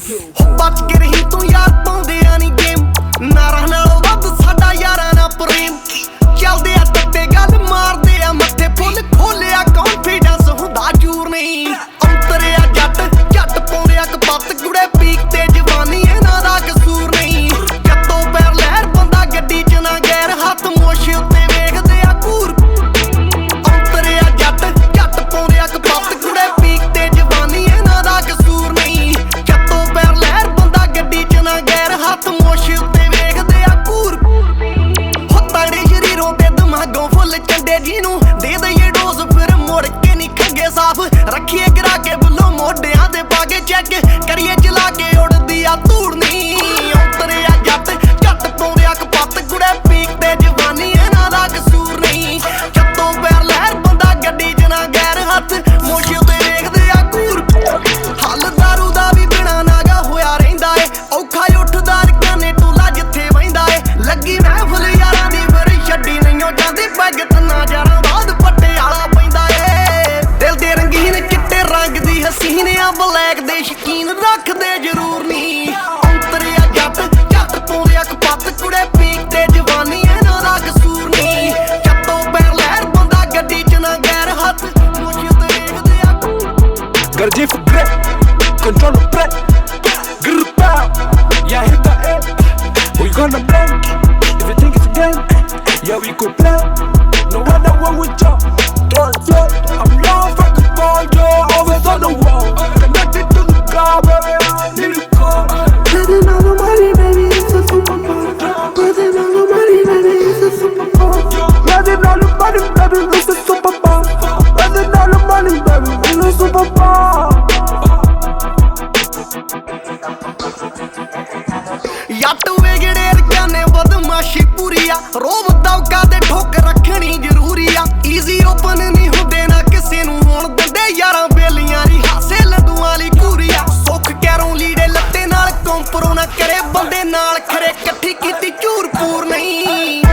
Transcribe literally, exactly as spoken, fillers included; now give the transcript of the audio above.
बच के रही तू यार पाउंदे आनी गेम नारा नालों वध साडा यारां ना प्रेम चलदे आ टप्पे गल मारदे आ मत्थे फुल खोलिया कॉन्फिडेंस हुंदा चूर नहीं अंतरे आ जट जट पाउंदे आ कपत्त गुड़े पीक ते जवानी इन्हां दा कसूर नहीं जत्तों पैर लहर बंदा गड्डी च ना गैर हत्थ मोश उत्ते वेखदे आ घूर अंतरे आ जट जट पाउंदे आ कपत्त गुड़े पीक ते जवानी इन्हां दा कसूर नहीं जत्तों पैर लहर बंदा गड्डी च ना गैर हत्थ मोश उत्ते वेखदे आ घूर हो तगड़े शरीरों ते दिमागों फुल चंडे जिन्नू दे दईए डोज फिर मुड़ के नहीं खंगे साफ रखिए गिरा के बुल्लो मोढियां ते पागे चेक करिए चला के उड़दी आ धूड़ नहीं अंतरे आ जट जट पाउंदे आ कपत्त गुड़े पीक ते जवानी इन्हां दा कसूर नहीं जत्तों पैर लहर बंदा गड्डी च ना गैर हत्थ मोश उत्ते वेखदे आ घूर हल दारू दा भी बिना नागा होया रहिंदा ए औखा उठदा रकाने टोला जिथे वहिंदा ए लगी महफिल यारां दी फिर छड्डी नहीं जांदी पैग तन्ना यारां बाद पटियाला पैंदा ए दिल दे रंगीन चिट्टे रंग दी हसीन आ ब्लैक दे शकीन रखदे जरूर नहीं अंतरे आ जट जट पाउंदे आ कपत्त कुड़े पीक ते जवानी इन्हां दा कसूर नहीं जत्तों पैर लहर बंदा गड्डी च ना गैर हत्थ मोश ते वेखदे आ Gardje voor grip, controle pret. Grrr pow, yeah hit the air. Who you gonna blame? If you think it's a game, yeah we could play. No wonder what we talk. Throw it float. I'm long from the ball, yo, always on the wall. Connected to the car, baby, I need a call. Spending all the money, baby, it's a superpower. Spending all the money, baby, it's a superpower. Spending all the money, baby, it's a superpower. Spending all the money, baby, it's a superpower. ਯੱਟ ਵੇਗੜੇ ਰਕਾਨੇ ਬਦਮਾਸ਼ੀ ਪੂਰੀ ਆ ਰੋਬ ਦੌਕਾ ਤੇ ਠੋਕ ਰੱਖਣੀ ਜ਼ਰੂਰੀ ਆ easy open ਨਹੀਂ ਹੁੰਦੇ ਨਾ ਕਿਸੇ ਨੂੰ ਹੋਣ ਦਿੰਦੇ ਯਾਰਾਂ ਬੇਲੀਆਂ ਦੀ ਹਾਸੇ ਲੱਡੂਆਂ ਲਈ ਘੂਰੀ ਆ ਸੁੱਖ ਕੈਰੋਂ ਲੀੜੇ ਲੱਤੇ ਨਾਲ ਕੰਪਰੋ ਨਾ ਕਰੇ ਬੰਦੇ ਨਾਲ ਖਰੇ ਇਕੱਠੀ ਕੀਤੀ ਝੂਰ ਪੂਰ ਨਹੀਂ